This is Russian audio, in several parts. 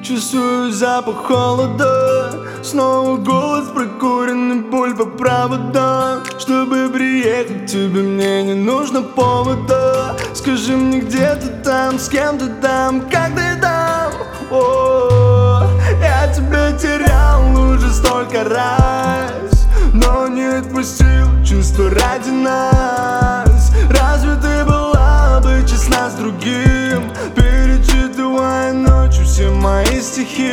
Чувствую запах холода, снова голос прокуренный, боль по проводам. Чтобы приехать к тебе, мне не нужно повода. Скажи мне, где ты там, с кем ты там, как ты там? Я тебя терял уже столько раз, но не отпустил чувство ради нас. Разве ты была бы честна с другим, перечитывая ночью все мои стихи?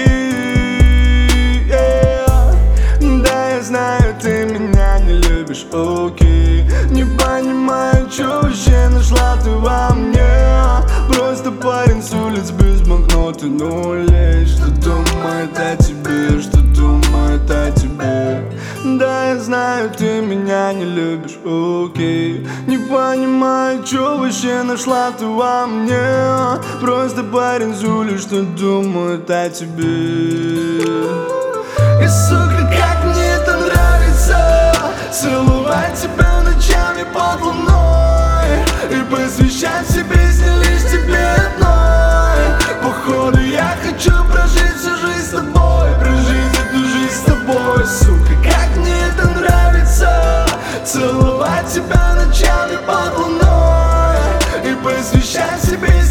Да, я знаю, ты меня не любишь, окей. Не понимаю, чё вообще нашла ты во мне. Просто парень с улиц без банкноты нулей. Что думает о тебе, что думает о тебе? Да, я знаю, ты меня не любишь, окей. Не понимаю, чё вообще нашла ты во мне. Просто парень с улиц, что думает о тебе. И сука, как мне это нравится, целовать тебя ночами под луной и посвящать все песни лишь тебе одной. Походу я хочу прожить всю жизнь с тобой, прожить эту жизнь с тобой. Сука, как мне это нравится, целовать тебя ночами под луной и посвящать все песни